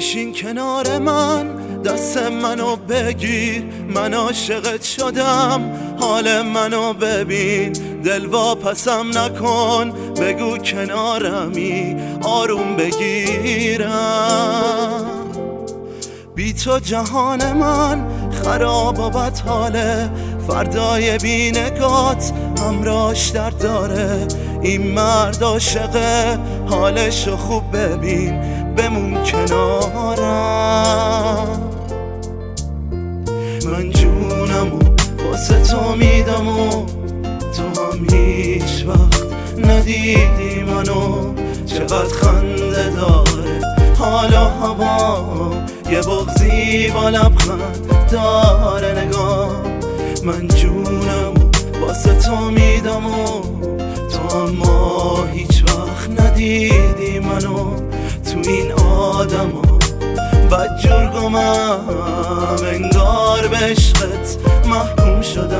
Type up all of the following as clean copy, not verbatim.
بشین کنار من، دست منو بگیر، من عاشقت شدم، حال منو ببین، دل واپسم نکن، بگو کنارمی آروم بگیرم. بی تو جهان من خراب و بدحاله، فردای بی نگات همراهش درد داره. این مرد عاشقه، حالشو خوب ببین، بمون کنارم. من جونمو واسه تو میدم و تو هم هیچ وقت ندیدی منو. چقدر خنده داره حال و هوا، یه بغضی با لبخند داره نگاه. من جونمو واسه تو میدم و تو اما هیچ وقت ندیدی منو. تو این آدما بدجرگمم، انگار به عشقت محکوم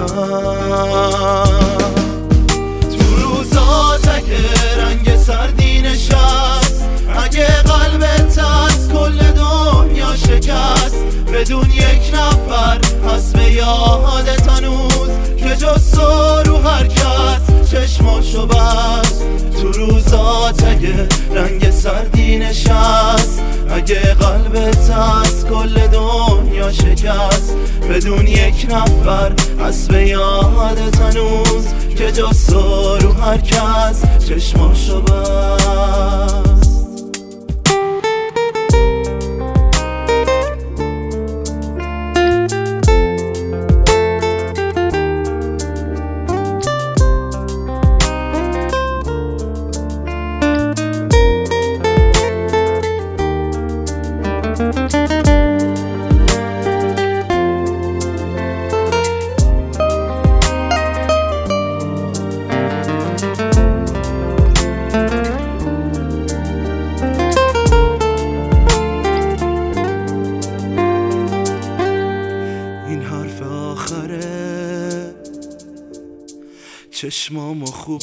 شدم. تو روزات اگه رنگ سردی نشست، اگه قلبت از کل دنیا شکست، بدون یک نفر هست به یادت هنوز که جز تو رو هر کس چشماشو بست. تو روزات اگه رنگ سردی نشست، اگه قلبت از کل دنیا شکست، بدون یک نفر هست به یادت هنوز که جز تو رو هر کس چشماشو بست. چشمامو خوب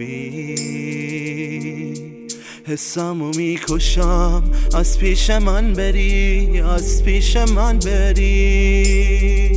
ببین، حسامو میکشم از پیش من بری، از پیش من بری.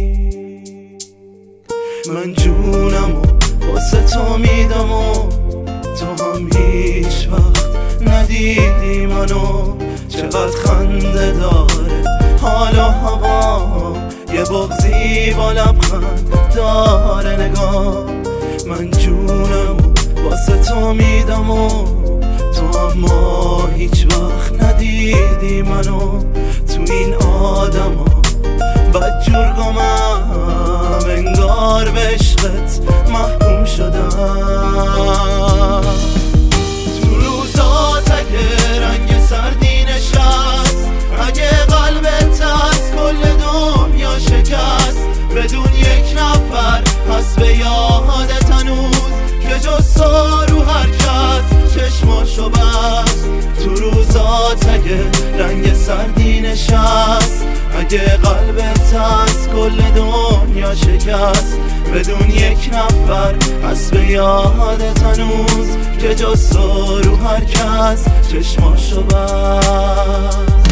من جونمو واسه تو میدم و تو هم هیچ وقت ندیدی منو. چقدر خنده داره حال و هوا، یه بغضی با لبخند داره نگاه. من جونمو واسه تو میدم و تو اما هیچ وقت ندیدی منو. تو این آدما بدجرگمم، انگار به عشقت محکوم شدم. تو روزات اگه رنگ سردی نشست، اگه قلبت از کل دنیا شکست، بدون یک نفر هست به یادت هنوز که جز تو رو هر کس چشماشو بست. تو روزات اگه رنگ سردی نشست، اگه قلبت از کل دنیا شکست، بدون یک نفر هست به یادت هنوز که جز تو رو هر کس چشماشو بست.